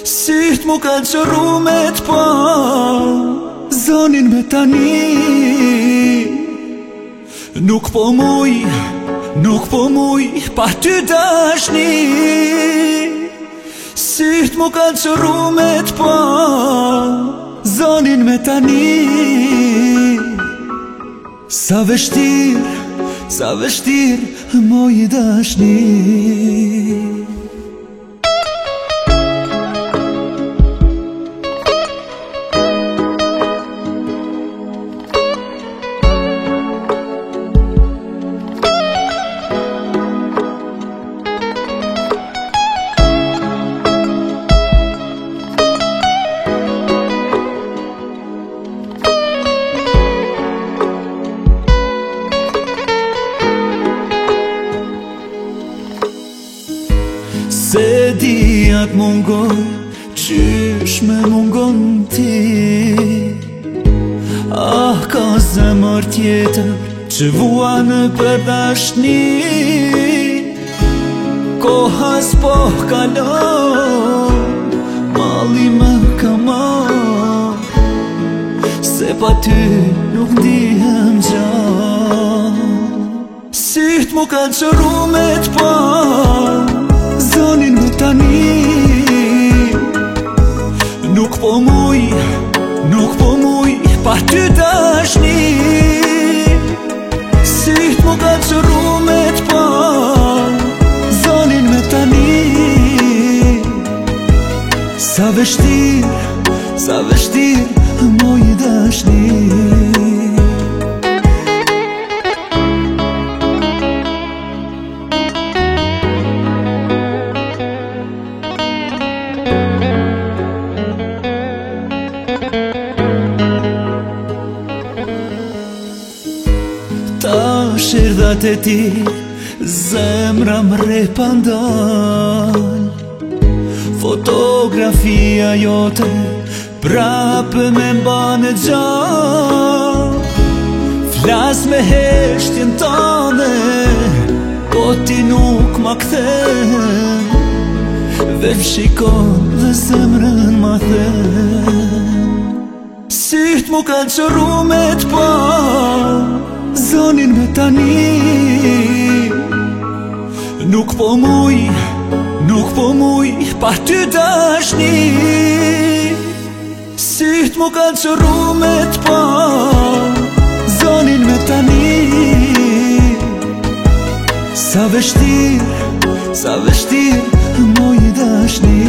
Syt mu kanë qërru me t'pa zonin me tani. Nuk po muj pa ty dashni. Syt mu kanë qërru me t'pa zonin me tani. Sa vështir moj dashni. Se dijat mungoj, qysh me mungon ti. Ah, ka zemër tjetër që vua në përdashni. Koha s'po kalon, mali më ka marr, se pa ty nuk ndihem gjatë. Syt mu kanë qërru me t'pa zonin me tani. Nuk po muj pa ty dashni. Syt mu kanë qërru me t'pa zonin me tani. Sa vështir moj dashni. Ta shirdat e ti, zemra mre pandal. Fotografia jote prapë me mbane gjall. Flas me heshtjen tane, po ti nuk ma kthen. Veç shikon dhe zemrën ma then. Syt mu kanë qërru me t'pa zonin me tani. Nuk po muj pa ty dashni. Syt mu kanë qërru me t'pa zonin me tani. Sa vështir moj dashni.